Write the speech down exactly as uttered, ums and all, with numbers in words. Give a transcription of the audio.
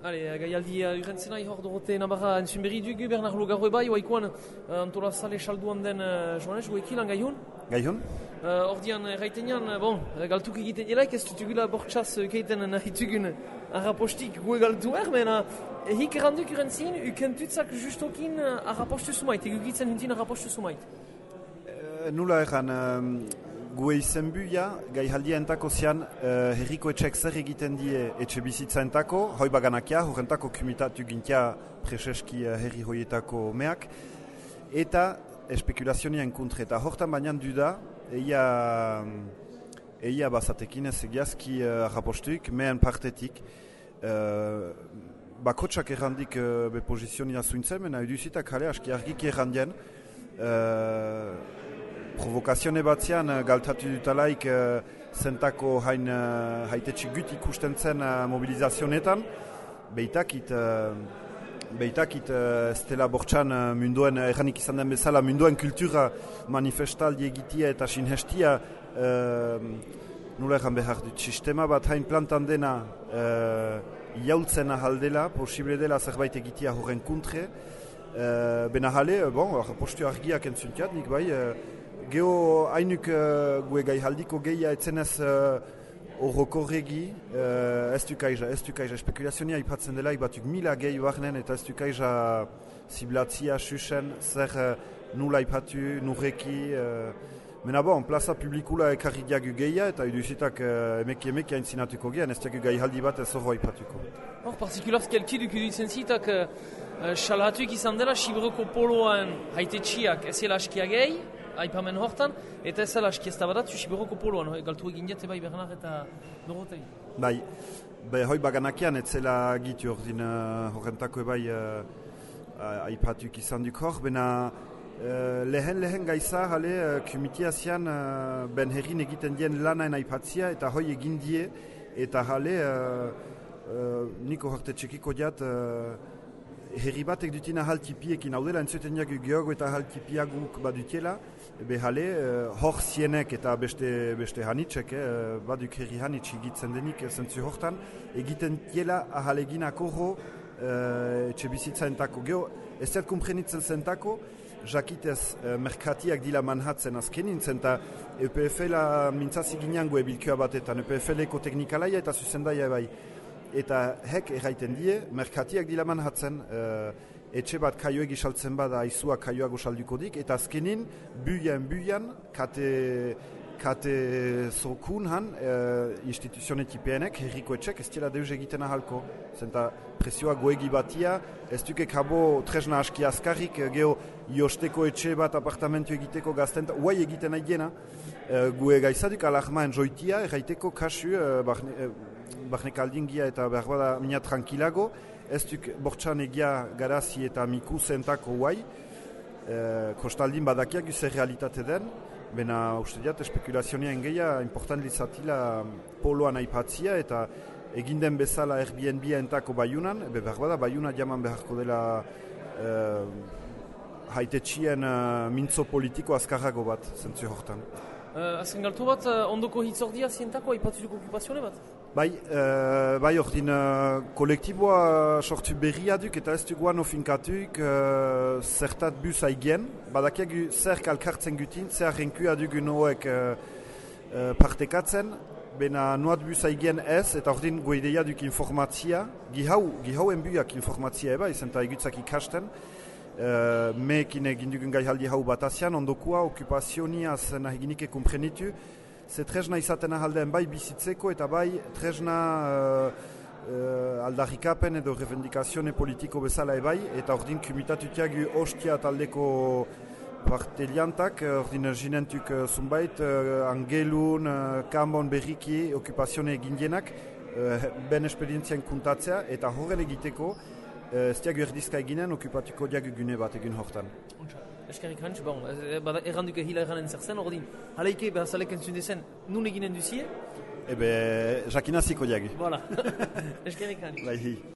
Hale, gaialdi urrentzena ihor dorote nabarra entzun berri dugu, Bernard Logarro ebai, oaikoan Antola Sale salduan den joanez, goekilan gaihun? Gaihun? Ordian, erraitenean, bon, galtuk egiten delaik, ez dutugula bortxaz keiten nahitugun arrapostik gue galtu ermen, ehik erranduk urentzin, ukentutzak justokin arrapostu sumait, egugitzen huntin arrapostu sumait. Nula erran, gue izen buia, gai haldia entako zian, uh, herriko etxek zer egiten die etxe bizitza entako, hoi baganakia, horrentako kumitatu gintia preseski uh, herri hoietako meak, eta espekulazionia enkuntre, eta hortan baina duda, eia, eia bazatekin ez egiazki uh, arrapostuik, mehen partetik, uh, bakotsak errandik uh, bepozizionia zuintzen, mena eduzitak jale aski argik errandien, uh, provokazione batzian galtatu dutalaik uh, zentako hain uh, haitetxik gut ikusten zen uh, mobilizazionetan, behitakit uh, behitakit uh, estela bortxan uh, munduen, erranik izan den bezala, munduen kultura manifestaldi egitia eta sinhestia uh, nula erran behar dut, sistema bat hain plantan dena uh, iaultzen ahaldela, posible dela zerbait egitia horren kuntre, uh, bena jale, bon, postu argiak entzuntiat, nik bai, uh, Geo hainuk uh, gue gai haldiko gehia etzenez horrokorregi, uh, uh, ez dukaiza, ez dukaiza, espekulazionia ipatzen dela, batuk mila gehi barnen eta ez dukaiza ziblatzia, susen, zer uh, nula ipatu, nurreki, uh, mena bon, plaza publikula ekarri diagu gehia eta eduzitak uh, emeki emeki haintzinatuko gehan, ez diagu gai haldi bat ez horro ipatuko. Hor, partikularski alkiduk edutzen zitak, salatuik uh, izan dela, Sibroko poloan haitetxiak ez zela askia gehi, aipamen hortan, eta ez alaski ez da badat, Siberoko poloan, galtu egin diat, bai, Bernard eta Dorotei. Bai, be, hoi baganakian, ez zela gitu ordin uh, horrentako bai uh, aipatuk izan duk hor, bena uh, lehen lehen gaiza, hale, uh, kumitiazian uh, ben herrin egiten dien lanaen aipatzia, eta hoi egin die, eta hale, uh, uh, niko horte txekiko diat, uh, herri batek dutina haltipiekin, hau dela entzuten jagu geogo eta haltipiaguk badutiela, ebe hale, uh, hor zienek eta beste, beste hanitxek, eh, baduk herri hanitx egitzen denik zentzu hortan, egiten tiela ahaleginak horro uh, etxe bizitza entako. Geho, ez dut kumprenitzen zentako, jakitez uh, merkatiak dila manhatzen azkenin zenta E P F L-a mintzazi ginean gue bilkua batetan, E P F L-eko teknikalaia eta zuzendaia bai. Eta hek erraiten die, merkatiak dila manhatzen, uh, etxe bat kaioegi saltzen bada aizua kaioago salduko dik, eta azkenin, buian buian, kate, kate zokun han, uh, instituzionetipeenek, herriko etxek, ez dira deus egiten ahalko. Zenta presioa goegi batia, ez dukek habo tresna aski askarrik, geho josteko etxe bat apartamentu egiteko gazten, uai egiten aigiena, uh, gue gaizaduk alarmaen joitia, erraiteko kasu, uh, barne, uh, barnek aldingia eta behar bada mina tranquilago, ez duk bortxan egia garazi eta miku zentako guai, e, kostaldin badakiak zer realitate den, bena uste diat espekulazionean geia important lizatila poloan aipatzia eta eginden bezala Airbnb entako baiunan, ebe behar bada baiuna jaman beharko dela e, haitetxien e, mintzo politiko azkarrago bat zentzu hortan. Uh, azken galtu bat, uh, ondoko hitzordia zientako aipatzuko okupazione bat? Bai, uh, bai ordin uh, kolektiboa sortu berria duk eta ez duguan ofinkatuk uh, zertat bus haigien. Badakiak zer kalkartzen gutin, zer renkua dugun hoek uh, uh, partekatzen, bena nuat bus haigien ez, eta ordin goideia duk informatzia, gihau, gihauen buiak informatzia eba, izan eta egutzak ikasten, Uh, meekin egin dugun gai haldi hau batazian, ondokua, okupazioniaz nahi ginike kumprenitu, ze tresna izaten ahalden bai bizitzeko eta bai tresna uh, uh, aldarrikapen edo revendikazione politiko bezala ebai, eta ordin kumitatutiagu ostia taldeko parteliantak, ordin ginentuk uh, zunbait, uh, angelun, uh, kambon berriki, okupazione egin dienak, uh, ben esperientzien kuntatzea, eta horren egiteko, ez diagu erdizka eginen, okupatuko diagu gune bat egin hortan. Eskerrik hantz, bon, erranduke hila erranen zer zen, ordin, haleike behazalek entzun dezen, nun eginen duzie? Ebe, jakinaziko diagu. Voilà, eskerrik hantz. Bai.